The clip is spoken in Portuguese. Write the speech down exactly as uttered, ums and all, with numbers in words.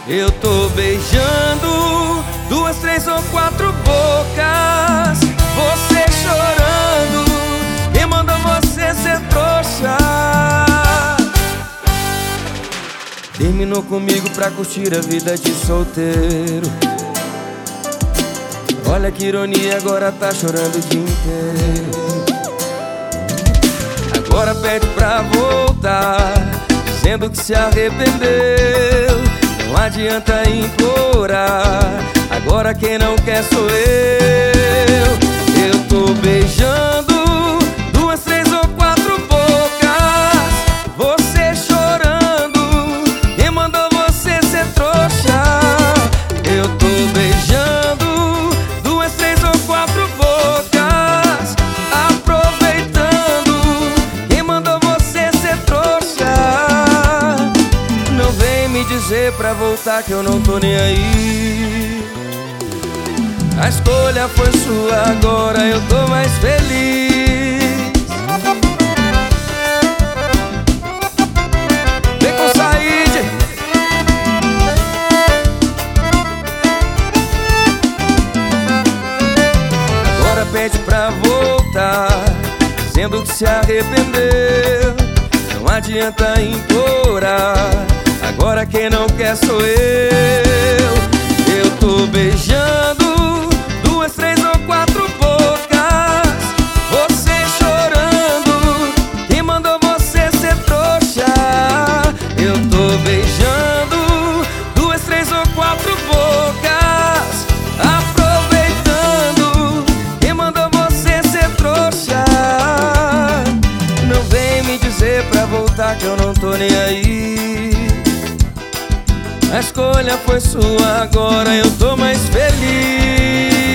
Eu tô beijando duas, três ou quatro bocas, você chorando e manda você ser trouxa. Terminou comigo pra curtir a vida de solteiro. Olha que ironia, agora tá chorando o dia inteiro. Agora pede pra voltar, dizendo que se arrependeu. Não adianta implorar, agora quem não quer sou eu. Eu tô beijando duas, três ou quatro bocas, você chorando e mandou você ser trouxa. Eu tô beijando duas, três ou quatro bocas, aproveitando e mandou você ser trouxa. Não vem me dizer pra voltar que eu não tô nem aí. A escolha foi sua, agora eu tô mais feliz. Vem com Said. Agora pede pra voltar, dizendo que se arrependeu. Não adianta implorar, agora quem não quer sou eu. Eu tô beijando duas, três ou quatro bocas, você chorando e mandou você ser trouxa. Eu tô beijando duas, três ou quatro bocas, aproveitando e mandou você ser trouxa. Não vem me dizer pra voltar que eu não tô nem aí. A escolha foi sua, agora eu tô mais feliz.